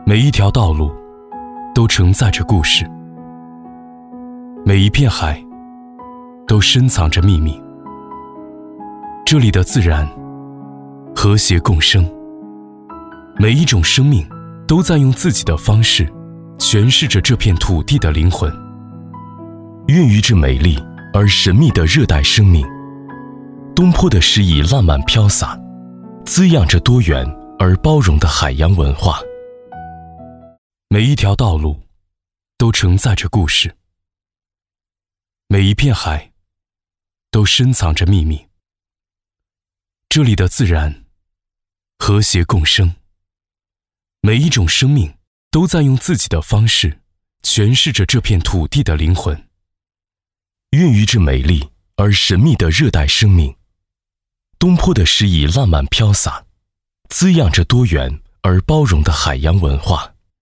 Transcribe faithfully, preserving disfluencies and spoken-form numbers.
每一条道路都承载着故事，每一片海都深藏着秘密。这里的自然和谐共生，每一种生命都在用自己的方式诠释着这片土地的灵魂。孕育着美丽而神秘的热带生命，东坡的诗意浪漫飘洒，滋养着多元而包容的海洋文化。每一条道路都承载着故事，每一片海都深藏着秘密。这里的自然和谐共生，每一种生命都在用自己的方式诠释着这片土地的灵魂。孕育着美丽而神秘的热带生命，东坡的诗意浪漫飘洒，滋养着多元而包容的海洋文化。